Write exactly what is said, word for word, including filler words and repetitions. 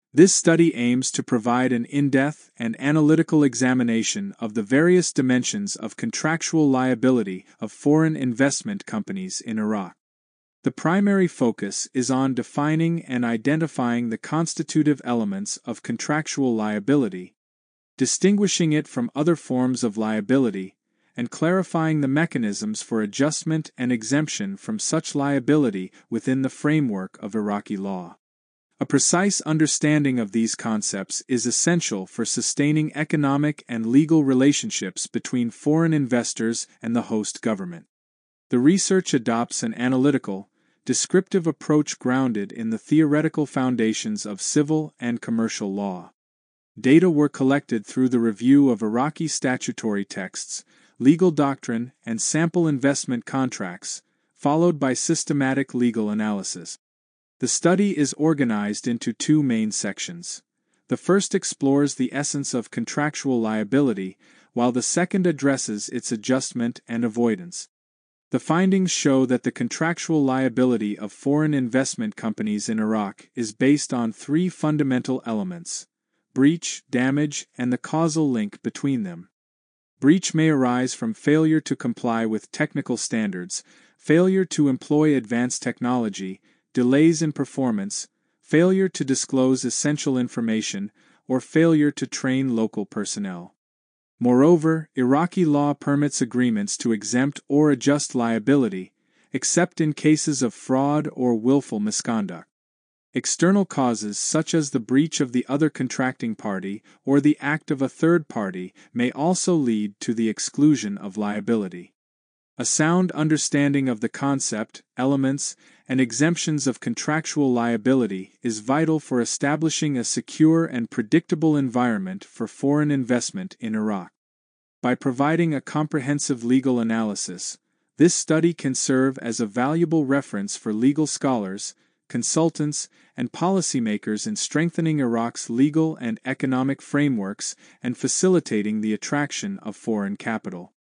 This study aims to provide an in-depth and analytical examination of the various dimensions of contractual liability of foreign investment companies in Iraq. The primary focus is on defining and identifying the constitutive elements of contractual liability, distinguishing it from other forms of liability, and clarifying the mechanisms for adjustment and exemption from such liability within the framework of Iraqi law. A precise understanding of these concepts is essential for sustaining economic and legal relationships between foreign investors and the host government. The research adopts an analytical, descriptive approach grounded in the theoretical foundations of civil and commercial law. Data were collected through the review of Iraqi statutory texts, legal doctrine, and sample investment contracts, followed by systematic legal analysis. The study is organized into two main sections. The first explores the essence of contractual liability, while the second addresses its adjustment and avoidance. The findings show that the contractual liability of foreign investment companies in Iraq is based on three fundamental elements: breach, damage, and the causal link between them. Breach may arise from failure to comply with technical standards, failure to employ advanced technology, delays in performance, failure to disclose essential information, or failure to train local personnel. Moreover, Iraqi law permits agreements to exempt or adjust liability, except in cases of fraud or willful misconduct. External causes such as the breach of the other contracting party or the act of a third party may also lead to the exclusion of liability. A sound understanding of the concept, elements, and exemptions of contractual liability is vital for establishing a secure and predictable environment for foreign investment in Iraq. By providing a comprehensive legal analysis, this study can serve as a valuable reference for legal scholars, consultants, and policymakers in strengthening Iraq's legal and economic frameworks and facilitating the attraction of foreign capital.